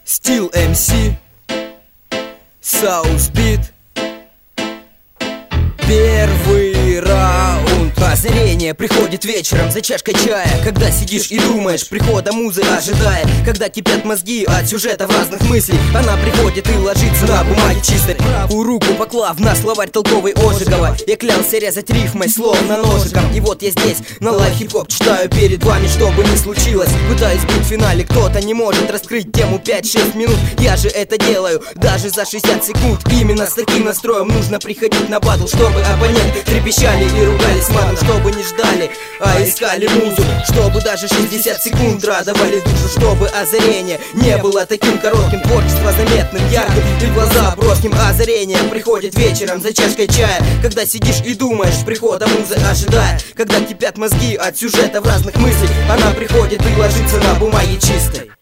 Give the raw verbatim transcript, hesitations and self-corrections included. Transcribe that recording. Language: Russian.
Steel эм си, Southbeat. Первый раунд. Озарение приходит вечером за чашкой чая, когда сидишь и думаешь, прихода музы ожидая. Когда кипят мозги от сюжета в разных мыслей, она приходит и ложится на бумаге чистой. Правую руку поклав на словарь толковый Ожегова. Я клялся резать рифмой словно ножиком. И вот я здесь на лайв хип-хоп читаю перед вами, что бы ни случилось. Пытаюсь быть в финале, кто-то не может раскрыть тему пять-шесть минут. Я же это делаю даже за шестьдесят секунд. Именно с таким настроем нужно приходить на батл, чтобы оппоненты трепещали и ругались матом, чтобы не ждали, а искали музу, чтобы даже шестьдесят секунд радовали душу, чтобы озарение не было таким коротким, творчество заметным, ярким и глаза броским. Озарение приходит вечером за чашкой чая, когда сидишь и думаешь, прихода музы ожидая. Когда кипят мозги от сюжета в разных мыслей, она приходит и ложится на бумаге чистой.